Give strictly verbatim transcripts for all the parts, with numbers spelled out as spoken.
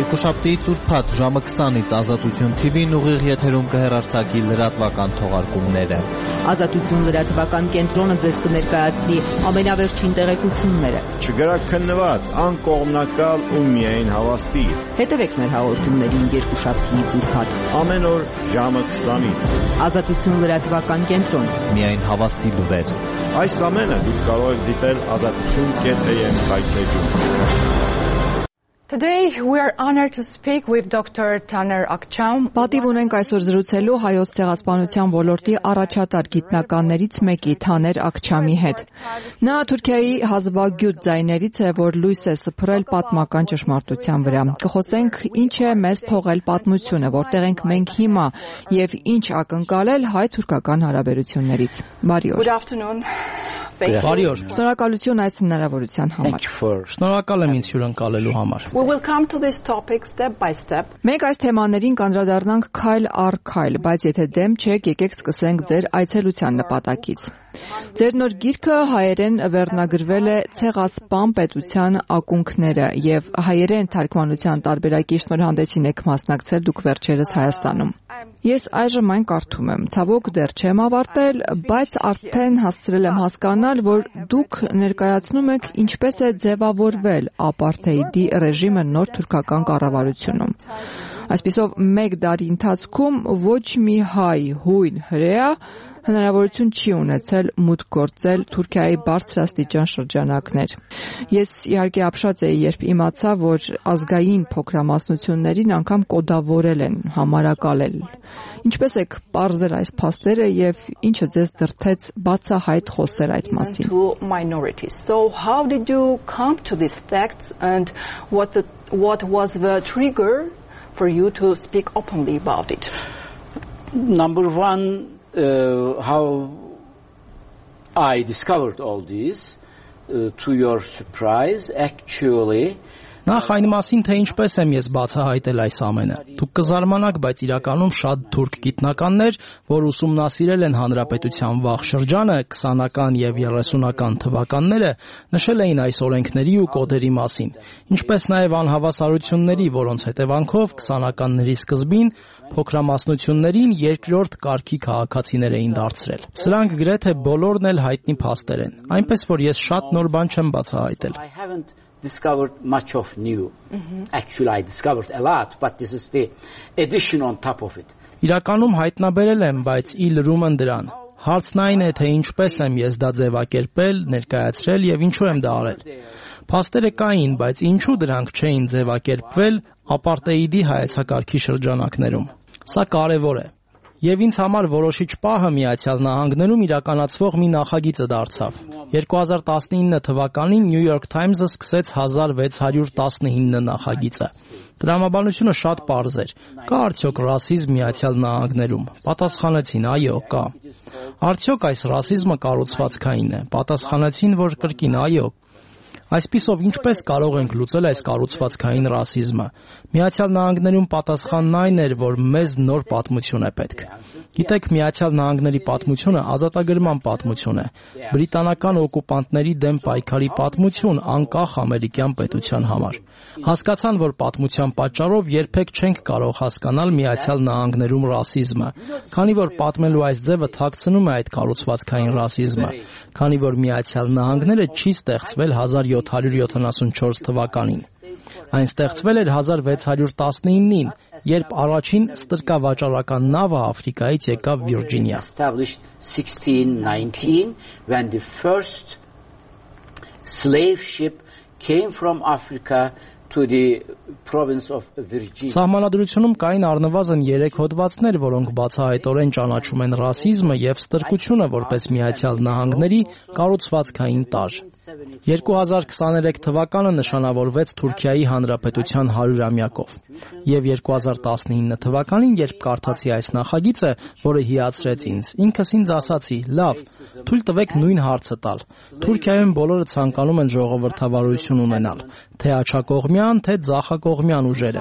Երկուշաբթիից ուրբաթ ժամը քսանից Ազատություն թի վին ուղիղ եթերում կհեռարձակի լրատվական թողարկումները։ Ազատություն լրատվական կենտրոնը ձեզ կներկայացնի ամենավերջին տեղեկությունները։ Չգրաքննված, անկողմնակալ ու միայն հավաստի։ Հետևեք մեր հաղորդումներին երկուշաբթիից ուրբաթ ամեն օր ժամը քսանից։ Ազատություն լրատվական կենտրոն։ Միայն հավաստի լուրեր։ Այս ամենը դուք կարող եք դիտել ազատություն կետ էյ էմ հայտնեջում։ Today we are honored to speak with Doctor Taner Akçam. Պատիվ ունենք այսօր զրուցելու հայոց ցեղասպանության ոլորտի առաջատար գիտնականներից մեկի Թաներ Ակչամի հետ։ Նա Թուրքիայի հազվագյուտ ձայներից է, որ լույս է սփռել պատմական ճշմարտության վրա։ Կխոսենք ինչ է մեզ թողել պատմությունը, որտեղ ենք մենք հիմա եւ ինչ ակնկալել հայ-թուրքական հարաբերություններից։ Բարի օր։ Good afternoon. Բարի օր։ Շնորհակալություն այս հնարավորության համար։ Շնորհակալ եմ ինձ հյուրընկալելու համար։ We will come to this topic step by step. Մենք այս թեմաներին կանդրադառնանք քայլ առ քայլ, բայց եթե դեմ չեք, եկեք սկսենք ձեր այցելության նպատակից։ Ձեր նոր գիրքը հայերեն վերնագրվել է Ցեղասպան պետության ակունքները եւ հայերեն թարգմանության տարբերակի շնորհանդեսին եք մասնակցել դուք վերջերս Հայաստանում։ Ես այժմ այն կարդում եմ, ցավոք դեռ չեմ ավարտել, բայց արդեն հասցրել եմ հասկանալ, որ դուք ներկայացնում եք ինչպես է ձևավորվել ապարթեիդի ռեժիմը նոր թուրքական կառավարությունում։ Այսպիսով մեկ դարի ընթացքում ոչ մի հայ, հույն, հրեա հնարավորություն չի ունեցել մուտք գործել Թուրքիայի բարձրաստիճան շրջանակներ։ Ես իհարկե ապշած էի, երբ իմացա, որ ազգային փոքրամասնություններին անգամ կոդավորել են, համարակալել։ Ինչպես եք պարզել այս փաստերը եւ ինչը ձեզ դրդեց բացահայտ խոսել այդ մասին։ So how did you come to these facts and what the, what was the trigger for you to speak openly about it? Number one, Uh, how I discovered all this, uh, to your surprise, actually. Նախ այն մասին, թե ինչպես եմ ես բացահայտել այս ամենը։ Դուք կզարմանաք, բայց իրականում շատ թուրք գիտնականներ, որ ուսումնասիրել են հանրապետության վաղ շրջանը, քսանական եւ երեսունական թվականները, նշել էին այս օրենքների ու կոդերի մասին, ինչպես նաեւ անհավասարությունների, որոնց հետևանքով քսանականների սկզբին փոքրամասնություններին երկրորդ կարգի քաղաքացիներ էին դարձրել։ Սրանք գրեթե բոլորն էլ հայտնի փաստեր են, այնպես որ ես շատ նոր բան չեմ բացահայտել։ Discovered much of new. Mm-hmm. Actually, I discovered a lot, but this is the addition on top of it. Իրականում հայտնաբերել եմ, բայց ի լրումն դրան։ Հարցն այն է, թե ինչպես եմ ես դա ձևակերպել, ներկայացրել եւ ինչու եմ դա արել։ Փաստերը կային, բայց ինչու դրանք չէին ձևակերպվել ապարտեիդի հայեցակարգի շրջանակներում։ Սա կարևոր է։ Եվ ինձ համար որոշիչ պահը Միացյալ Նահանգներում իրականացվող մի նախագիծը դարձավ։ երկու հազար տասնինը թվականին New York Times-ը սկսեց հազար վեց հարյուր տասնինը նախագիծը։ Տրամաբանությունը շատ պարզ էր։ Կա արդյոք ռասիզմ Միացյալ Նահանգներում։ Պատասխանեցին՝ այո, կա։ Արդյոք այս ռասիզմը կառուցվածքային է։ Պատասխանեցին, որ կրկին այո։ Այսպիսով ինչպես կարող ենք լուծել այս կառուցվածքային ռասիզմը։ Միացյալ Նահանգներում պատասխանն այն էր, որ մեզ նոր պատմություն է պետք։ Գիտեք, Միացյալ Նահանգների պատմությունը ազատագրման պատմություն է, բրիտանական օկուպանտների դեմ պայքարի պատմություն անկախ ամերիկյան պետության համար։ Հասկացան, որ պատմության պատճառով երբեք չենք կարող հասկանալ Միացյալ Նահանգներում ռասիզմը, քանի որ պատմելու այս ձևը թաքցնում է այդ կառուցվածքային ռասիզմը, քանի որ Միացյալ Նահանգները չի ստեղծվել հազար յոթ հարյուր յոթանասունչորս թվականին։ Այն ստեղծվել էր հազար վեց հարյուր տասնինին, երբ առաջին ստրկավաճառական նավը Աֆրիկայից եկավ Վիրջինիա։ sixteen nineteen when the first slave ship came from Africa to the province of Virginia. Սահմանադրությունում կային առնվազն երեք հոդվածներ, որոնք բացահայտորեն ճանաչում են ռասիզմը եւ ստրկությունը որպես Միացյալ Նահանգների կառուցվածքային տարր։ երկու հազար քսաներեք թվականը նշանավորվեց Թուրքիայի Հանրապետության հարյուրամյակով։ Եվ երկու հազար տասնինը թվականին, երբ կարդացի այս նախագիծը, որը հիացրեց ինձ, ինքս ինձ ասացի՝ լավ, թույլ տվեք նույն հարցը տալ։ Թուրքիայում բոլորը ցանկանում են ժողովրդավարություն ունենալ, թե աջակողմյան, թե ձախակողմյան ուժերը։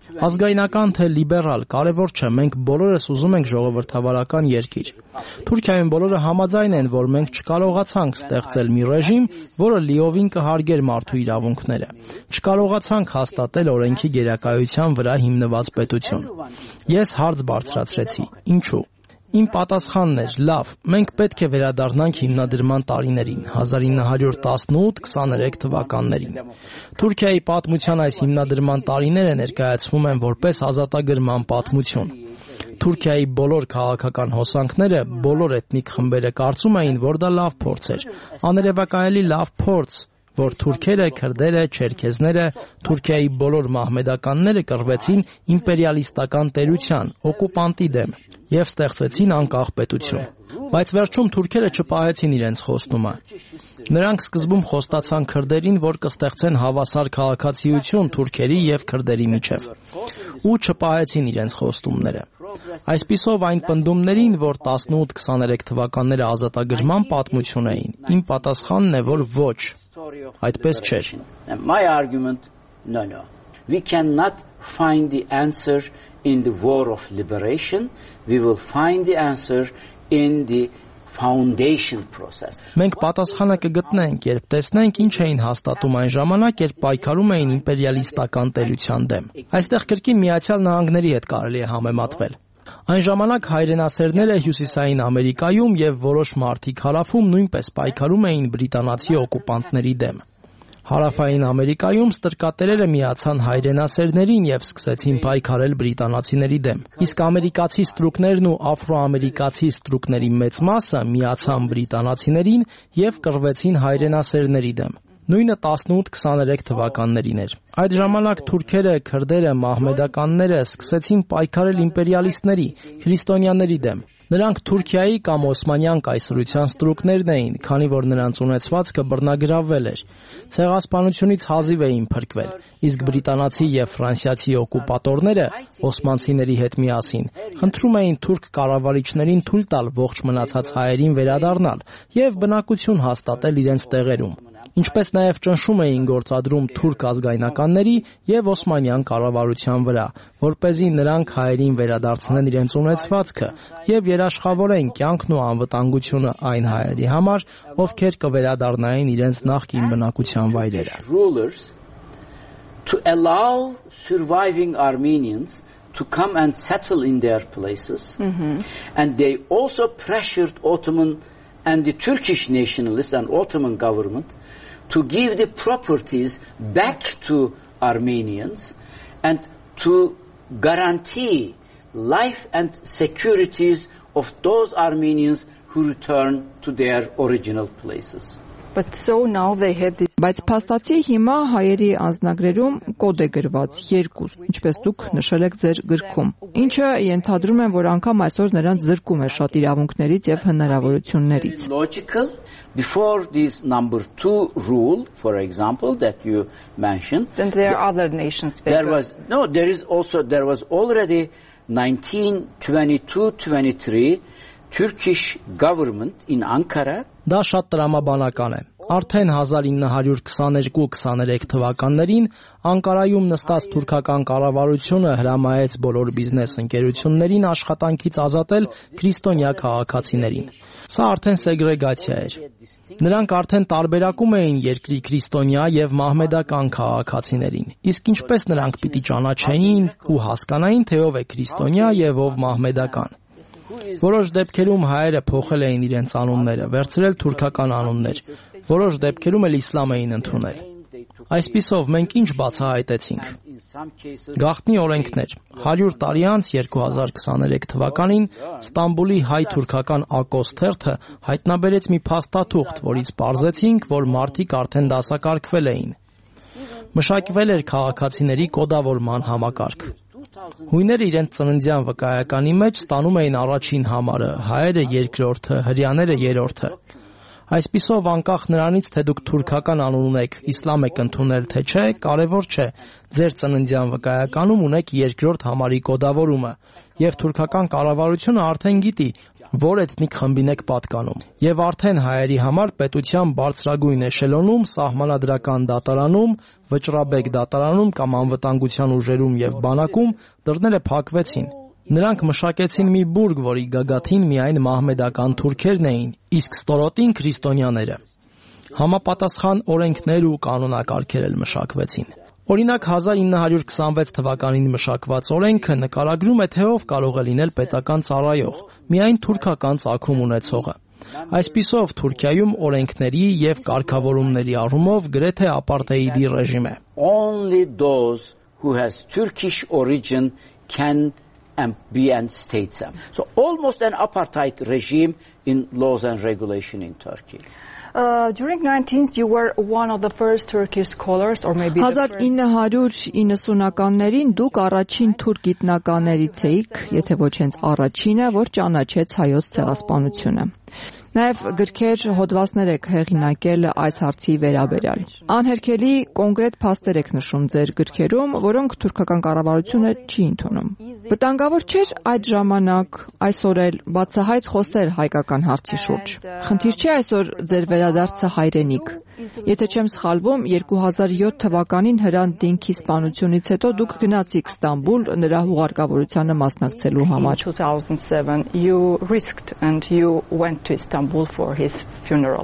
Ազգայնական թե լիբերալ, կարևոր չէ, մենք բոլորս ուզում ենք ժողովրդավարական երկիր։ Թուրքիայում բոլորը համաձայն են, որ մենք չկարողացանք ստեղծել մի ռեժիմ, որը լիովին կհարգեր մարդու իրավունքները։ Չկարողացանք հաստատել օրենքի գերակայության վրա հիմնված պետություն։ Ես հարց բարձրացրեցի. ինչու՞։ Իմ պատասխանն էր՝ լավ, մենք պետք է վերադառնանք հիմնադրման տարիներին՝ հազար ինը հարյուր տասնութ քսաներեք թվականներին։ Թուրքիայի պատմության այս հիմնադրման տարիները ներկայացվում են որպես ազատագրման պատմություն։ Թուրքիայի բոլոր քաղաքական հոսանքները, բոլոր էթնիկ խմբերը կարծում էին, որ դա լավ փորձ էր, աներևակայելի լավ փորձ, որ թուրքերը, քրդերը, չերքեզները, Թուրքիայի բոլոր մահմեդականները կռվեցին իմպերիալիստական տերության, օկուպանտի դեմ և ստեղծեցին անկախ պետություն։ Բայց վերջում թուրքերը չպահեցին իրենց խոստումը։ Նրանք սկզբում խոստացան քրդերին, որ կստեղծեն հավասար քաղաքացիություն թուրքերի և քրդերի միջև, ու չպահեցին իրենց խոստումները։ Այսպիսով այն պնդումներին, որ տասնութ քսաներեք թվականները ազատագրման պատմություն էին, իմ պատասխանն է, որ ոչ, այդպես չէր։ My argument, no, no. We cannot find the answer in the war of liberation. We will find the answer in the foundation process. Մենք պատասխանը կգտնենք, երբ տեսնենք ինչ էին հաստատում այն ժամանակ, երբ պայքարում էին իմպերիալիստական տերության դեմ։ Այստեղ կրկին Միացյալ Նահանգների հետ կարելի է համեմատվել։ Այն ժամանակ հայրենասերները Հյուսիսային Ամերիկայում և որոշ մարդիկ հարավում նույնպես պայքարում էին բրիտանացի օկուպանտների դեմ։ Հարավային Ամերիկայում ստրկատերերը միացան հայրենասերներին և սկսեցին պայքարել բրիտանացիների դեմ։ Իսկ ամերիկացի ստրուկներն ու աֆրոամերիկացի ստրուկների մեծ մասը միացան բրիտանացիներին և կռվեցին հայրենասերների դեմ։ Նույնը տասնութ քսաներեք թվականներին էր։ Այդ ժամանակ թուրքերը, քրդերը, մահմեդականները սկսեցին պայքարել իմպերիալիստների, քրիստոնյաների դեմ։ Նրանք Թուրքիայի կամ Օսմանյան կայսրության ստրուկներն էին, քանի որ նրանց ունեցվածքը բռնագրավվել էր։ Ցեղասպանությունից հազիվ էին փրկվել, իսկ բրիտանացի և ֆրանսիացի օկուպատորները օսմանցիների հետ միասին խնդրում էին թուրք կառավարիչներին թույլ տալ ողջ մնացած հայերին վերադառնալ և բնակություն հաստատել իրենց տեղերում, ինչպես նաև ճնշում էին գործադրում թուրք ազգայնականների և օսմանյան կառավարության վրա, որպեսզի նրանք հայերին վերադարձնեն իրենց ունեցվածքը և երաշխավորեն կյանքն ու անվտանգությունը այն հայերի համար, ովքեր կվերադառնային իրենց նախկին բնակության վայրերը։ To allow surviving Armenians to come and settle in their places, mm-hmm. and they also pressured Ottoman and the Turkish nationalists and Ottoman government to give the properties back to Armenians and to guarantee life and securities of those Armenians who return to their original places. But so now they had this. Բայց փաստացի հիմա հայերի անձնագրերում կոդ է գրված երկու, ինչպես դուք նշել եք ձեր գրքում, ինչը ենթադրում են, որ անգամ այսօր նրանց զրկում է շատ իրավունքներից եւ հնարավորություններից։ Logical, before this number two rule, for example, that you mentioned, then there are other nations. There was no, there is also there was already nineteen twenty-two twenty-three Turkish government in Ankara. Դա շատ տրամաբանական է։ Արդեն հազար ինը հարյուր քսաներկու քսաներեք թվականներին Անկարայում նստած թուրքական կառավարությունը հրամայեց բոլոր բիզնես ընկերություններին աշխատանքից ազատել քրիստոնյա քաղաքացիներին։ Սա արդեն սեգրեգացիա էր։ Նրանք արդեն տարբերակում էին երկրի քրիստոնյա եւ մահմեդական քաղաքացիներին։ Իսկ ինչպես նրանք պիտի ճանաչեին ու հասկանային, թե ով է քրիստոնյա եւ ով մահմեդական։ Որոշ դեպքերում հայերը փոխել էին իրենց անունները, վերցրել թուրքական անուններ, որոշ դեպքերում էլ իսլամ էին ընդունել։ Այսպիսով մենք ինչ բացահայտեցինք։ Գաղտնի օրենքներ։ հարյուր տարի անց երկու հազար քսաներեք թվականին Ստամբուլի հայ-թուրքական ակոս թերթը հայտնաբերեց մի փաստաթուղթ, որից պարզեցինք, որ մարդիկ արդեն դասակարգվել էին։ Մշակվել էր քաղաքացիների կոդավորման համակարգ։ Հույները իրենց ծննդյան վկայականի մեջ ստանում էին առաջին համարը, հայերը երկրորդը, հրեաները երրորդը։ Այսպիսով անկախ նրանից, թե դուք թուրքական անուն ունեք, իսլամ եք ընդունել թե չէ, կարևոր չէ, ձեր ծննդյան վկայականում ունեք երկրորդ համարի կոդավորումը, եւ թուրքական կառավարությունը արդեն գիտի, որ էթնիկ խմբին եք պատկանում։ Եվ արդեն հայերի համար պետության բարձրագույն էշելոնում, սահմանադրական դատարանում, վճռաբեկ դատարանում կամ անվտանգության ուժերում եւ բանակում դռները փակվեցին։ Նրանք մշակեցին մի բուրգ, որի գագաթին միայն մահմեդական թուրքերն էին, իսկ ստորոտին քրիստոնյաները։ Համապատասխան օրենքներ ու կանոնակարգեր էլ մշակվեցին։ Օրինակ հազար ինը հարյուր քսանվեց թվականին մշակված օրենքը նկարագրում է, թե ով կարող է լինել պետական ծառայող, միայն թուրքական ծագում ունեցողը։ Այսպիսով Թուրքիայում օրենքների եւ կարգավորումների առումով գրեթե ապարտեիդի ռեժիմ է։ Only those who has Turkish origin can and be and state them. So almost an apartheid regime in laws and regulation in Turkey. Uh, during nineteenth, you were one of the first Turkish scholars, or maybe հազար ինը հարյուր իննսունականներին դուք առաջին թուրք գիտնականներից էիք, եթե ոչ հենց առաջինը, որ ճանաչեց հայոց ցեղասպանությունը։ Նաև գրքեր, հոդվածներ եք հեղինակել այս հարցի վերաբերյալ։ Անհերքելի կոնկրետ փաստեր եք նշում ձեր գրքերում, որոնք թուրքական կառավարությունը չի ընդունում։ Վտանգավոր չէր այդ ժամանակ, այսօր էլ բացահայտ խոսել հայկական հարցի շուրջ։ Խնդիր չէ այսօր ձեր վերադարձը հայրենիք։ Եթե չեմ սխալվում, երկու հազար յոթ թվականին Հրանտ Դինքի սպանությունից հետո դուք գնացիք Ստամբուլ նրա հուղարկավորությանը մասնակցելու համար։ two thousand seven, you risked and you went to Istanbul for his funeral.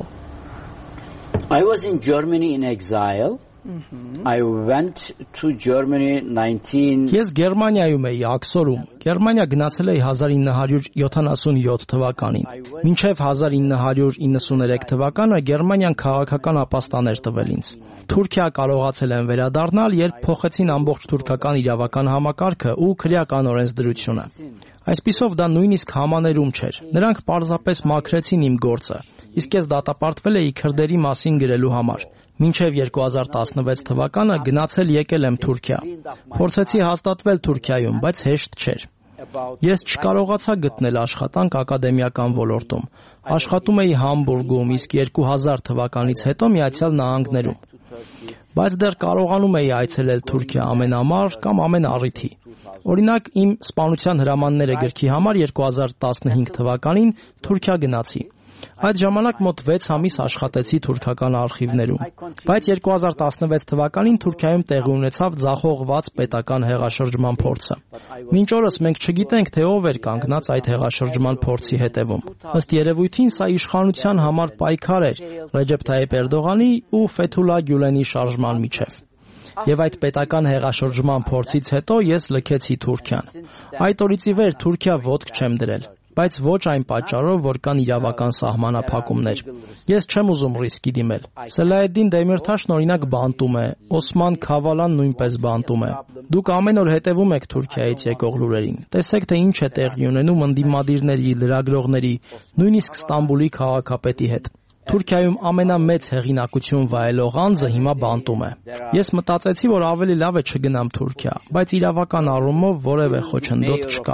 I was in Germany in exile. Mm-hmm. I went to Germany nineteen Ես Գերմանիայում էի աքսորում։ Գերմանիա գնացել էի հազար ինը հարյուր յոթանասունյոթ թվականին։ Մինչև հազար ինը հարյուր իննսուներեք թվականը Գերմանիան քաղաքական ապաստան էր տվել ինձ։ Թուրքիա կարողացել են վերադառնալ, երբ փոխեցին ամբողջ թուրքական իրավական համակարգը ու քրեական օրենսդրությունը։ Այսպիսով դա նույնիսկ համաներում չէր։ Նրանք պարզապես մաքրեցին իմ գործը, իսկ ես դատապարտվել էի քրդերի մասին գրելու համար։ Մինչև երկու հազար տասնվեց թվականը գնացել եկել եմ Թուրքիա։ Փորձեցի հաստատվել Թուրքիայում, բայց հեշտ չէր։ Ես չկարողացա գտնել աշխատանք ակադեմիական ոլորտում։ Աշխատում էի Համբուրգում, իսկ երկու հազար թվականից հետո Միացյալ Նահանգներում։ Բայց դեռ կարողանում էի այցելել Թուրքիա ամեն ամառ կամ ամեն առիթի։ Օրինակ իմ սպանության հրամանները գրքի համար երկու հազար տասնհինգ թվականին Թուրքիա գնացի։ Այդ ժամանակ մոտ վեց ամիս աշխատեցի թուրքական արխիվներում, բայց երկու հազար տասնվեց թվականին Թուրքիայում տեղի ունեցավ ձախողված պետական հեղաշրջման փորձը։ Մինչ օրս մենք չգիտենք, թե ով էր կանգնած այդ հեղաշրջման փորձի հետևում։ Ըստ երևույթին սա իշխանության համար պայքար էր Ռեջեփ Թայիփ Էրդողանի ու Ֆեթուլա Գյուլենի շարժման միջև։ Եվ այդ պետական հեղաշրջման փորձից հետո ես լքեցի Թուրքիան։ Այդ օրից ի վեր Թուրքիա ոտք չեմ դրել, բայց ոչ այն պատճառով, որ կան իրավական սահմանափակումներ։ Ես չեմ ուզում ռիսկի դիմել։ Սելահեդդին Դեմիրթաշն օրինակ բանտում է, Օսման Քավալան նույնպես բանտում է։ Դուք ամեն օր հետևում եք Թուրքիայից եկող լուրերին։ Տեսեք, թե ինչ է տեղի ունենում ընդդիմադիրների, լրագրողների, նույնիսկ Ստամբուլի քաղաքապետի հետ։ Թուրքիայում ամենամեծ հեղինակություն վայելող անձը հիմա բանտում է։ Ես մտածեցի, որ ավելի լավ է չգնամ Թուրքիա, բայց իրավական առումով որևէ խոչընդոտ չկա։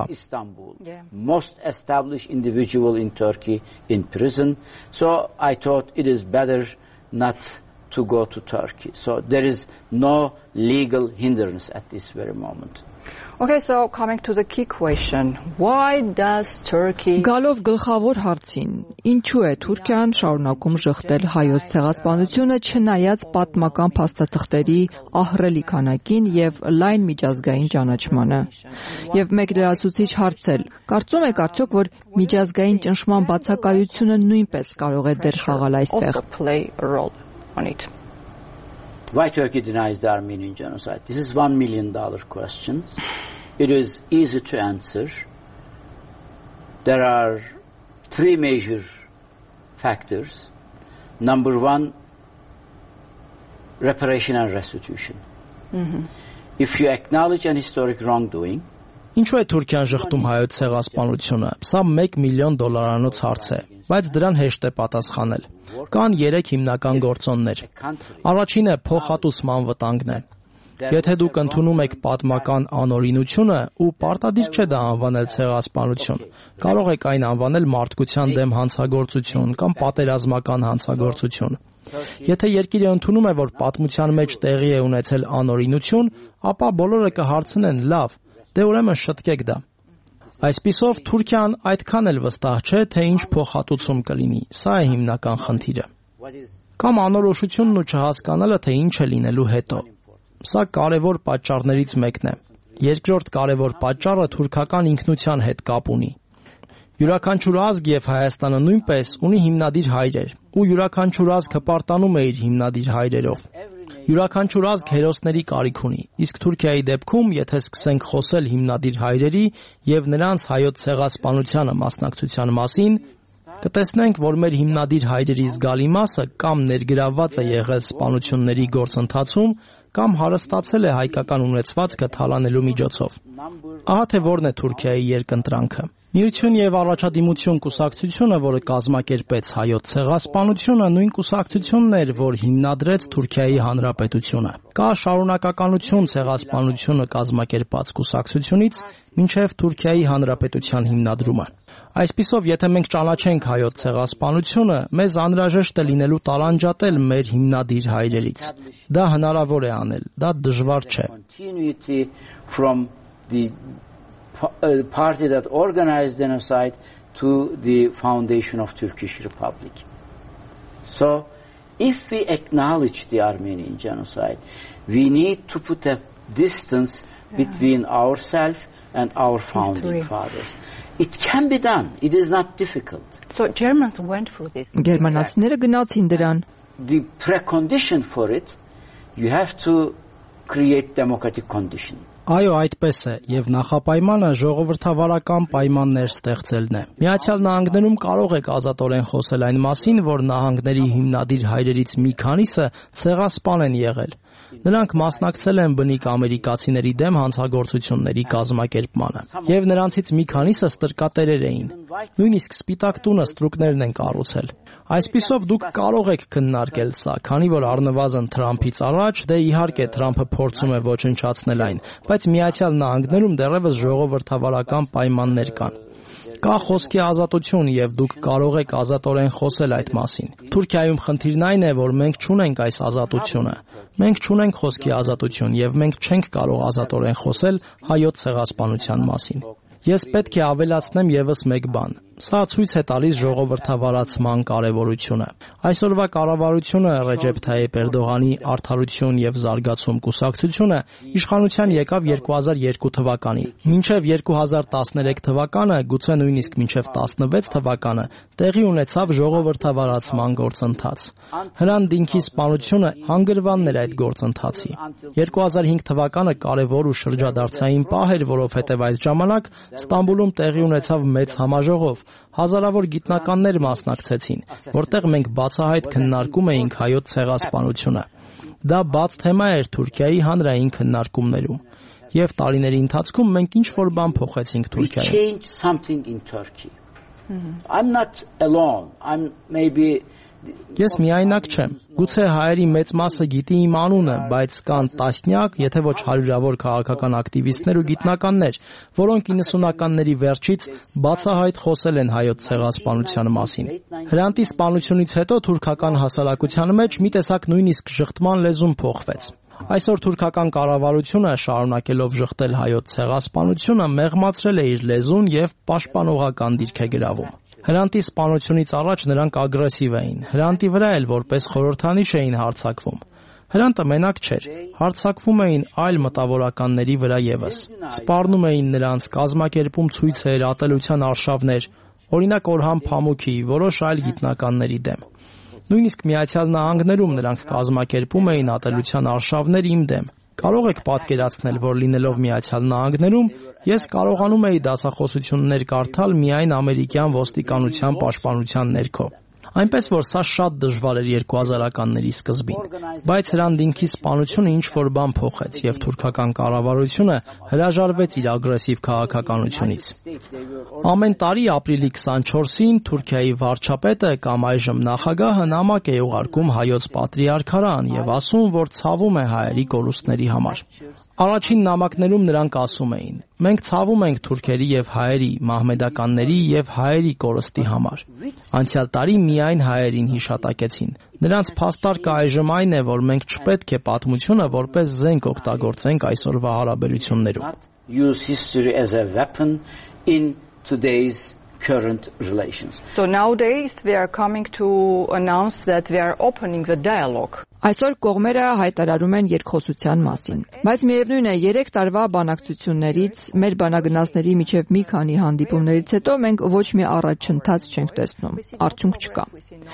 Most established individual in Turkey in prison, so I thought it is better not to go to Turkey. So there is no legal hindrance at this very moment. Okay, so coming to the key question, why does Turkey Գալով գլխավոր հարցին, ինչու է Թուրքիան շարունակում շղթել հայոց ցեղասպանությունը չնայած պատմական փաստաթղթերի ահռելի քանակին եւ լայն միջազգային ճանաչմանը։ Եվ մեկ լրացուցիչ հարցել, կարծում եք արդյոք, որ միջազգային ճնշման բացակայությունը նույնպես կարող է դեր խաղալ այստեղ։ play a role on it? Why Turkey denies the Armenian genocide? This is one million dollar question. It is easy to answer. There are three major factors. Number one, reparation and restitution. Mm-hmm. If you acknowledge an historic wrongdoing, Ինչու է Թուրքիան շղթում հայոց ցեղասպանությունը։ Սա մեկ միլիոն դոլարանոց հարց է, բայց դրան հեշտ է պատասխանել։ Կան երեք հիմնական գործոններ։ Առաջինը փոխհատուցման վտանգն է։ Եթե դուք ընդունում եք պատմական անօրինությունը ու պարտադիր չէ դա անվանել ցեղասպանություն, կարող եք այն անվանել մարդկության դեմ հանցագործություն կամ պատերազմական հանցագործություն։ Եթե երկիրը ընդունում է, որ պատմության մեջ տեղի է ունեցել անօրինություն, ապա բոլորը կհարցնեն՝ լավ, դե ուրեմն շտկեք դա։ Այսպիսով Թուրքիան այդքան էլ վստահ չէ, թե ինչ փոխհատուցում կլինի։ Սա է հիմնական խնդիրը։ Կամ անորոշությունն ու չհասկանալը, թե ինչ է լինելու հետո։ Սա կարևոր պատճառներից մեկն է։ Երկրորդ կարևոր պատճառը թուրքական ինքնության հետ կապ ունի։ Յուրաքանչյուր ազգ եւ Հայաստանը նույնպես ունի հիմնադիր հայրեր, ու յուրաքանչյուր ազգ հպարտանում է իր հիմնադիր հայրերով։ Յուրաքանչյուր ազգ հերոսների կարիք ունի, իսկ Թուրքիայի դեպքում, եթե սկսենք խոսել հիմնադիր հայրերի եւ նրանց հայոց ցեղասպանությանը մասնակցության մասին, կտեսնենք, որ մեր հիմնադիր հայրերի զգալի մասը կամ ներգրավված է եղել սպանությունների գործընթացում, կամ հարստացել է հայկական ունեցվածքը թալանելու միջոցով։ Ահա թե որն է Թուրքիայի երկընտրանքը։ Միություն եւ առաջադիմություն կուսակցությունը, որը կազմակերպեց հայոց ցեղասպանությունը, նույն կուսակցությունն էր, որ հիմնադրեց Թուրքիայի Հանրապետությունը։ Կա շարունակականություն ցեղասպանությունը կազմակերպած կուսակցությունից մինչև Թուրքիայի Հանրապետության հիմնադրումը։ Այսպիսով, եթե մենք ճանաչենք հայոց ցեղասպանությունը, մեզ անհրաժեշտ է լինելու տարանջատել մեր հիմնադիր հայրերից։ Դա հնարավոր է անել, դա դժվար չէ։ The party that organized genocide to the foundation of Turkish Republic. So, if we acknowledge the Armenian genocide, we need to put a distance yeah. between ourselves and our founding History. fathers. It can be done. It is not difficult. So Germans went through this. Գերմանացիները գնացին դրան. The precondition for it, you have to create democratic condition. Այո, այդպես է, եւ նախապայմանը ժողովրդավարական պայմաններ ստեղծելն է։ Միացյալ Նահանգներում կարող եք ազատորեն խոսել այն մասին, որ նահանգների հիմնադիր հայրերից մի քանիսը ցեղասպան են եղել։ Նրանք մասնակցել են բնիկ ամերիկացիների դեմ հանցագործությունների կազմակերպմանը, եւ նրանցից մի քանիսը ստրկատերեր էին։ Նույնիսկ Սպիտակ տունը ստրուկներն են կառուցել։ Այսպիսով դուք կարող եք քննարկել սա, քանի որ առնվազն Թրամփից առաջ, դե իհարկե Թրամփը փորձում է ոչնչացնել այն, բայց Միացյալ Նահանգներում դեռևս ժողովրդավարական պայմաններ կան։ Կա խոսքի ազատություն եւ դուք կարող եք ազատորեն խոսել այդ մասին։ Թուրքիայում խնդիրն այն է, որ մենք չունենք այս ազատությունը։ Մենք չունենք խոսքի ազատություն եւ մենք չենք կարող ազատորեն խոսել հայոց ցեղասպանության մասին։ Ես պետք է ավելացնեմ եւս մեկ բան։ Սա ցույց է տալիս ժողովրդավարացման կարևորությունը։ Այսօրվա կառավարությունը Ռեջեփ Թայիփ Էրդողանի Արդարություն եւ զարգացում կուսակցությունը իշխանության եկավ երկու հազար երկու թվականին։ Մինչև երկու հազար տասներեք թվականը, գուցե նույնիսկ մինչև տասնվեց թվականը, տեղի ունեցավ ժողովրդավարացման գործընթաց։ Հրան Դինքի սպանությունը հանգրվանն էր այդ գործընթացի։ երկու հազար հինգ թվականը կարևոր ու շրջադարձային պահ էր, որովհետև այդ ժամանակ Ստամբուլում տեղի ունեցավ մեծ համաժողով, հազարավոր գիտնականներ մասնակցեցին, որտեղ մենք բացահայտ քննարկում էինք հայոց ցեղասպանությունը։ Դա բաց թեմա էր Թուրքիայի հանրային քննարկումներում, եւ տարիների ընթացքում մենք ինչ-որ բան փոխեցինք Թուրքիայում։ I'm not alone. I'm maybe Ես միայնակ չեմ։ Գուցե հայերի մեծ մասը գիտի իմ անունը, բայց կան տասնյակ, եթե ոչ հարյուրավոր քաղաքական ակտիվիստներ ու գիտնականներ, որոնք իննսունականների վերջից բացահայտ խոսել են հայոց ցեղասպանության մասին։ Հրանտի սպանությունից հետո թուրքական հասարակության մեջ մի տեսակ նույնիսկ ժխտման լեզուն փոխվեց։ Այսօր թուրքական կառավարությունը, շարունակելով ժխտել հայոց ցեղասպանությունը, մեղմացրել է իր լեզուն եւ պաշտպանողական դիրք է գրավում։ Հրանտի սպանությունից առաջ նրանք ագրեսիվ էին։ Հրանտի վրա էլ որպես խորհրդանիշ էին հարձակվում։ Հրանտը մենակ չէր, հարձակվում էին այլ մտավորականների վրա եւս։ Սպառնում էին նրանց, կազմակերպում ցույցեր, ատելության արշավներ, օրինակ Օրհան Փամուքի, որոշ այլ գիտնականների դեմ։ Նույնիսկ Միացյալ Նահանգներում նրանք կազմակերպում էին ատելության արշավներ իմ դեմ։ Կարող եք պատկերացնել, որ լինելով Միացյալ Նահանգներում, ես կարողանում էի դասախոսություններ կարդալ միայն ամերիկյան ոստիկանության պաշտպանության ներքո։ Այնպես որ սա շատ դժվար էր երկու հազարականների սկզբին, բայց Հրանտ սպանությունը ինչ որ բան փոխեց եւ թուրքական կառավարությունը հրաժարվեց իր ագրեսիվ քաղաքականությունից։ Ամեն տարի ապրիլի քսանչորսին Թուրքիայի վարչապետը կամ այժմ նախագահը նամակ է ուղարկում հայոց պատրիարքարան եւ ասում, որ ցավում է հայերի կորուստների համար։ Առաջին նամակներում նրանք ասում էին. «Մենք ցավում ենք թուրքերի եւ հայերի, մահմեդականների եւ հայերի կորստի համար»։ Անցյալ տարի միայն հայերին հիշատակեցին։ Նրանց փաստարկը այժմ այն է, որ մենք չպետք է պատմությունը որպես զենք օգտագործենք այսօրվա հարաբերություններում։ Use history as a weapon in today's current relations. So nowadays we are coming to announce that we are opening the dialogue. Այսօր կողմերը հայտարարում են երկխոսության մասին, բայց միևնույն է երեք տարվա բանակցություններից, մեր բանագնացների միջև մի քանի հանդիպումներից հետո մենք ոչ մի առաջընթաց չենք տեսնում, արդյունք չկա։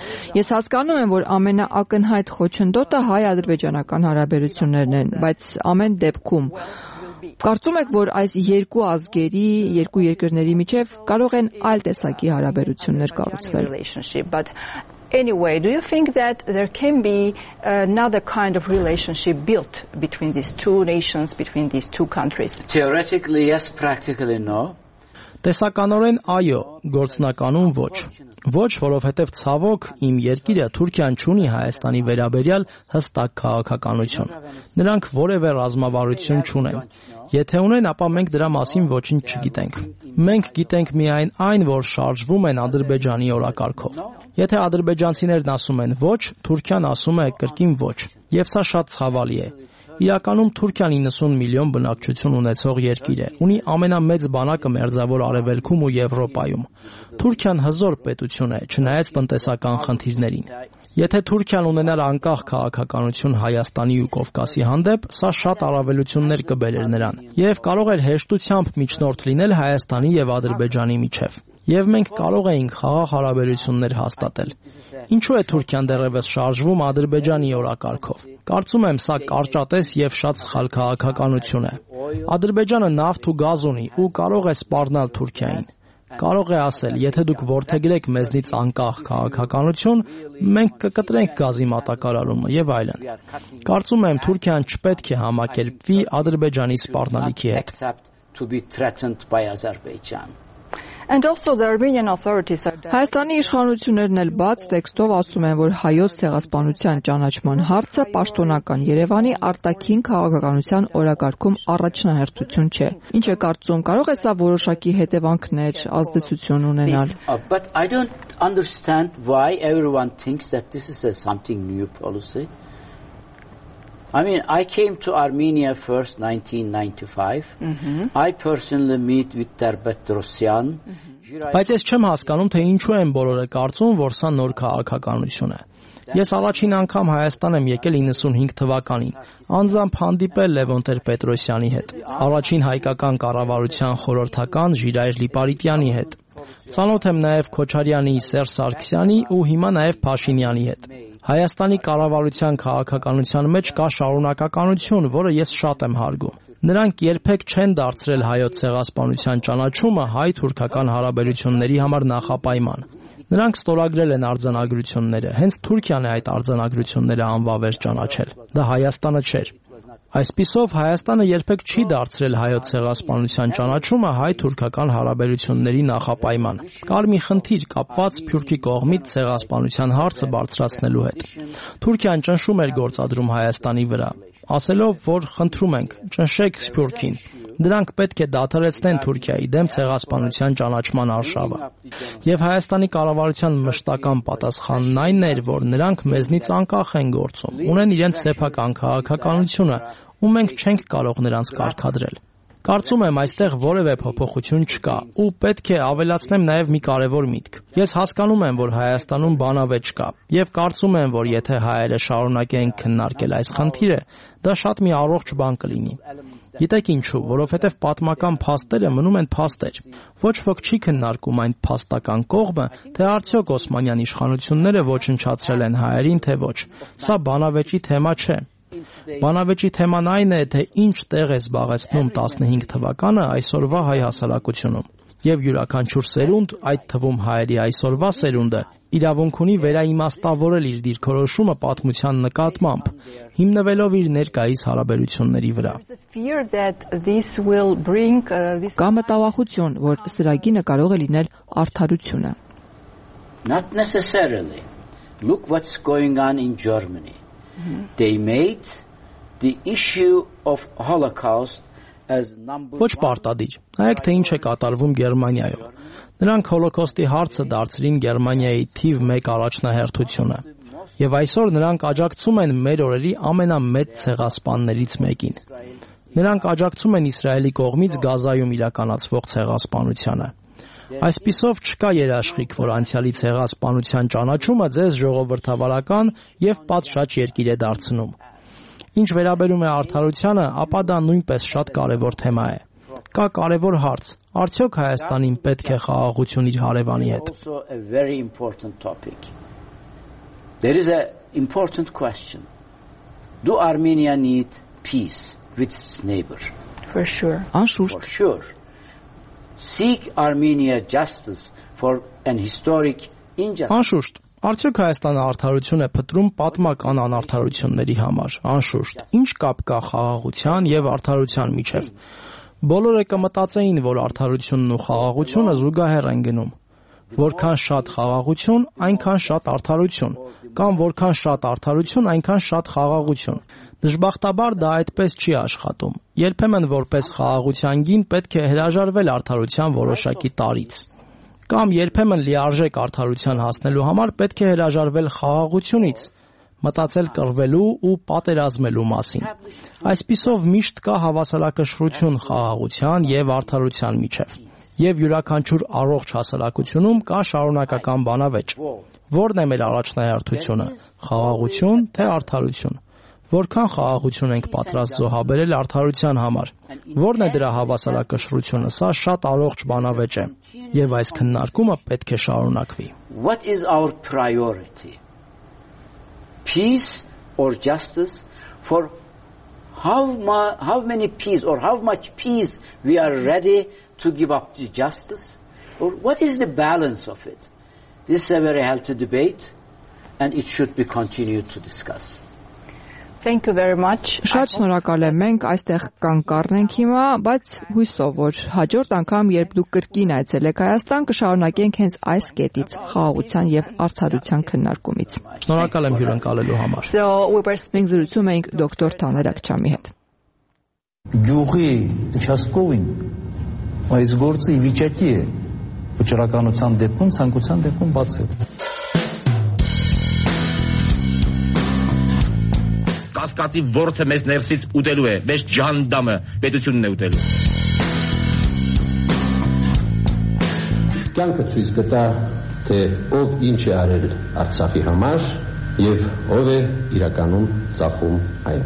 Ես հասկանում եմ, որ ամենաակնհայտ խոչընդոտը հայ-ադրբեջանական հարաբերություններն են, բայց ամեն դեպքում կարծում եք, որ այս երկու ազգերի, երկու երկրների միջև կարող են այլ տեսակի հարաբերություններ կառուցվել։ Anyway, do you think that there can be another kind of relationship built between these two nations, between these two countries? Theoretically, yes. Practically, no. Տեսականորեն այո, գործնականում ոչ։ Ոչ, որովհետև ցավոք իմ երկիրը Թուրքիան չունի Հայաստանի վերաբերյալ հստակ քաղաքականություն։ Նրանք որևէ ռազմավարություն չունեն։ Եթե ունեն, ապա մենք դրա մասին ոչինչ չգիտենք։ Մենք գիտենք միայն այն, որ շարժվում են Ադրբեջանի օրակարգով։ Եթե ադրբեջանցիներն ասում են ոչ, Թուրքիան ասում է կրկին ոչ։ Եվ սա շատ ցավալի է։ Իրականում Թուրքիան իննսուն միլիոն բնակչություն ունեցող երկիր է, ունի ամենամեծ բանակը Մերձավոր Արևելքում ու Եվրոպայում։ Թուրքիան հզոր պետություն է, չնայած տնտեսական խնդիրներին։ Եթե Թուրքիան ունենար անկախ քաղաքականություն Հայաստանի ու Կովկասի հանդեպ, սա շատ առավելություններ կբերեր նրան եւ կարող էր հեշտությամբ միջնորդ լինել Հայաստանի եւ Ադրբեջանի միջեւ։ Եվ մենք կարող էինք խաղաղ հարաբերություններ հաստատել։ Ինչու է Թուրքիան դեռևս շարժվում Ադրբեջանի օրակարգով։ Կարծում եմ, սա կարճատես եւ շատ սխալ քաղաքականություն է։ Ադրբեջանը նավթ ու գազ ունի ու կարող է սպառնալ Թուրքիային։ Կարող է ասել, եթե դուք որդեգրեք մեզնից անկախ քաղաքականություն, մենք կկտրենք գազի մատակարարումը եւ այլն։ Կարծում եմ, Թուրքիան չպետք է համակերպվի Ադրբեջանի սպառնալիքի հետ։ And also the Armenian authorities are Հայաստանի իշխանություններն էլ բաց տեքստով ասում են, որ հայոց ցեղասպանության ճանաչման հարցը պաշտոնական Երևանի արտաքին քաղաքականության օրակարգում առաջնահերթություն չէ։ Ինչ է կարծում, կարող է սա որոշակի հետևանքներ, ազդեցություն ունենալ։ But I don't understand why everyone thinks that this is a something new policy. I mean, I came to Armenia first in nineteen ninety-five. Mm-hmm. I personally meet with Terbetrosyan. Բայց ես չեմ հասկանում, թե ինչու են բոլորը կարծում, որ սա նոր քաղաքականություն է։ Ես առաջին անգամ Հայաստան եմ եկել իննսունհինգ թվականին, անձամբ հանդիպել Լևոն Տեր-Պետրոսյանի հետ, առաջին հայկական կառավարության խորհրդական Ժիրայր Լիպարիտյանի հետ։ Ծանոթ եմ նաև Քոչարյանի, Սերժ Սարգսյանի ու հիմա նաև Փաշինյանի հետ։ Հայաստանի կառավարության քաղաքականության մեջ կա շարունակականություն, որը ես շատ եմ հարգում։ Նրանք երբեք չեն դարձրել հայոց ցեղասպանության ճանաչումը հայ-թուրքական հարաբերությունների համար նախապայման։ Նրանք ստորագրել են արձանագրությունները, հենց Թուրքիան է այդ արձանագրությունները անվավեր ճանաչել։ Դա Հայաստանը չէր։ Այսպիսով Հայաստանը երբեք չի դարձրել հայոց ցեղասպանության ճանաչումը հայ-թուրքական հարաբերությունների նախապայման։ Կար մի խնդիր կապված Սփյուռքի կողմից ցեղասպանության հարցը բարձրացնելու հետ։ Թուրքիան ճնշում էր գործադրում Հայաստանի վրա, ասելով, որ խնդրում ենք, ճնշեք Սփյուռքին։ Դրանք պետք է դադարեցնեն Թուրքիայի դեմ ցեղասպանության ճանաչման արշավը։ Եվ Հայաստանի կառավարության մշտական պատասխանն այն էր, որ նրանք մեզնից անկախ են գործում, ունեն իրենց սեփական քաղաքականությունը, ու մենք չենք կարող նրանց կարգադրել։ Կարծում եմ, այստեղ որևէ փոփոխություն չկա, ու պետք է ավելացնեմ նաև մի կարևոր միտք։ Ես հասկանում եմ, որ Հայաստանում բանավեճ կա, եւ կարծում եմ, որ եթե հայերը շարունակեն քննարկել այս խնդիրը, դա շատ մի առողջ բան կլինի։ Գիտեք ինչու, որովհետև պատմական փաստերը մնում են փաստեր։ Ոչ ոք չի քննարկում այն փաստական կողմը, թե արդյոք Օսմանյան իշխանությունները ոչնչացրել են հայերին, թե ոչ։ Սա բանավեճի թեմա չէ։ Բանավեճի թեման այն է, թե ինչ տեղ է զբաղեցնում տասնհինգ թվականը այսօրվա հայ հասարակությունում։ Եվ յուրաքանչյուր սերունդ, այդ թվում հայերի այսօրվա սերունդը, իրավունք ունի վերաիմաստավորել իր դիրքորոշումը պատմության նկատմամբ, հիմնվելով իր ներկայիս հարաբերությունների վրա։ Կա մտավախություն, որ սրագինը կարող է լինել արդարությունը։ Not necessarily. Look what's going on in Germany. Mm-hmm. They made the issue of Holocaust as number Ոչ պարտադիր։ Նայեք, թե ինչ է կատարվում Գերմանիայում։ Նրանք հոլոկոստի հարցը դարձրին Գերմանիայի թիվ մեկ առաջնահերթությունը։ Եվ այսօր նրանք աջակցում են մեր օրերի ամենամեծ ցեղասպաններից մեկին։ Նրանք աջակցում են Իսրայելի կողմից Գազայում իրականացվող ցեղասպանությանը։ Այսպիսով չկա երաշխիք, որ անցյալի ցեղասպանության ճանաչումը ձեզ ժողովրդավարական եւ պատշաճ երկիր է դարձնում։ Ինչ վերաբերում է արդարությանը, ապա դա նույնպես շատ կարևոր թեմա է։ Կա կարևոր հարց. արդյոք Հայաստանին պետք է խաղաղություն իր հարևանի հետ։ There is an important question. Do Armenia need peace with its neighbor? For sure. Անշուշտ։ For sure. Seek Armenia justice for an historic injustice. Անշուշտ, արդյոք Հայաստանը արդարություն է փնտրում պատմական անարդարությունների համար։ Անշուշտ, ինչ կապ կա խաղաղության եւ արդարության միջև։ Բոլորը կմտածեին, որ արդարությունն ու խաղաղությունը զուգահեռ են գնում։ Որքան շատ խաղաղություն, այնքան շատ արդարություն, կամ որքան շատ արդարություն, այնքան շատ խաղաղություն։ Դժբախտաբար դա այդպես չի աշխատում։ Երբեմն որպես խաղաղության գին պետք է հրաժարվել արդարության որոշակի տարրից։ Կամ երբեմն լիարժեք արդարության հասնելու համար պետք է հրաժարվել խաղաղությունից, մտածել կռվելու ու պատերազմելու մասին։ Այսպիսով միշտ կա հավասարակշռություն խաղաղության եւ արդարության միջև։ Եվ յուրաքանչյուր առողջ հասարակությունում կա շարունակական բանավեճ։ Որն է մեր առաջնահերթությունը՝ խաղաղություն թե արդարություն։ Որքան խաղաղություն ենք պատրաստ զոհաբերել արդարության համար։ Որն է դրա հավասարակշռությունը։ Սա շատ առողջ բանավեճ է, եւ այս քննարկումը պետք է շարունակվի։ What is our priority? Peace or justice? For how ma- how many peace or how much peace we are ready to give up to justice? Or what is the balance of it? This is a very healthy debate and it should be continued to discuss. Thank you very much. Շատ շնորհակալ եմ։ Մենք այստեղ կանգառնենք հիմա, բայց հույսով որ հաջորդ անգամ, երբ դուք կրկին այցելեք Հայաստան, կշարունակենք հենց այս կետից՝ խաղաղության եւ արդարության քննարկումից։ Շնորհակալ եմ հյուրընկալելու համար։ So we were Մենք զրուցում էինք դոկտոր Թաներ Աքչամի հետ։ Գյուղի участковին այս գործը ի վիճակի է վճռականության դեպքում, ցանկության դեպքում բացել։ Կասկածի ворթը մեզ ներսից ուտելու է, մեզ ջանդամը պետությունն է ուտելու։ Կյանքը ցույց կտա, թե ով ինչ է արել Արցախի համար եւ ով է իրականում ծախում այն։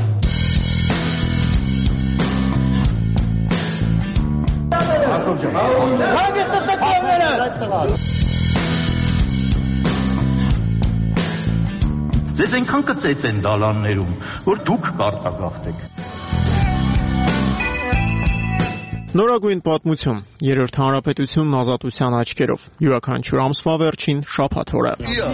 Ձեզ այնքան կծեց են դալաններում, որ դուք կարտագաղթեք։ Նորագույն պատմություն, երրորդ հանրապետությունն ազատության աչքերով, յուրաքանչյուր ամսվա վերջին շաբաթ օրը։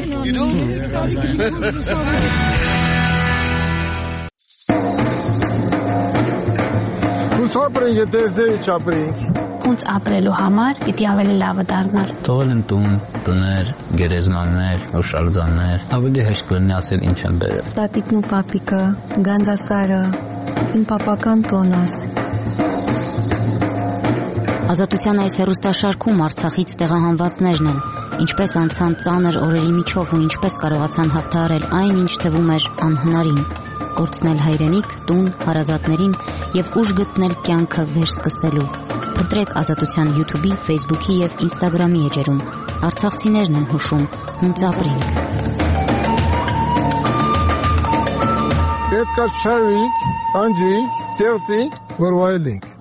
Ուսապրենք է դեզդեի չապրենք։ Ոնց ապրելու համար պիտի ավելի լավը դառնար։ Թողել են տուն, տներ, գերեզմաններ, հուշարձաններ, ավելի հեշտ կլինի ասել ինչ են բերել։ Տատիկն ու պապիկը, գանձասարը, իմ պապական տոնս։ Ազատության այս հեռուստաշարքում Արցախից տեղահանվածներն են, ինչպես անցան ծանր օրերի միջով ու ինչպես կարողացան հաղթահարել այն, ինչ թվում էր անհնարին, կորցնել հայրենիք, տուն, հարազատներին եւ ուժ գտնել կյանքը վերսկսելու։ Փնտրեք Ազատության YouTube-ի, Facebook-ի եւ Instagram-ի էջերում։ Արցախցիներն են հուշում, հունց ապրենք։ Պետք է շարվենք, անջրենք, ստեղծենք, որ վայելենք։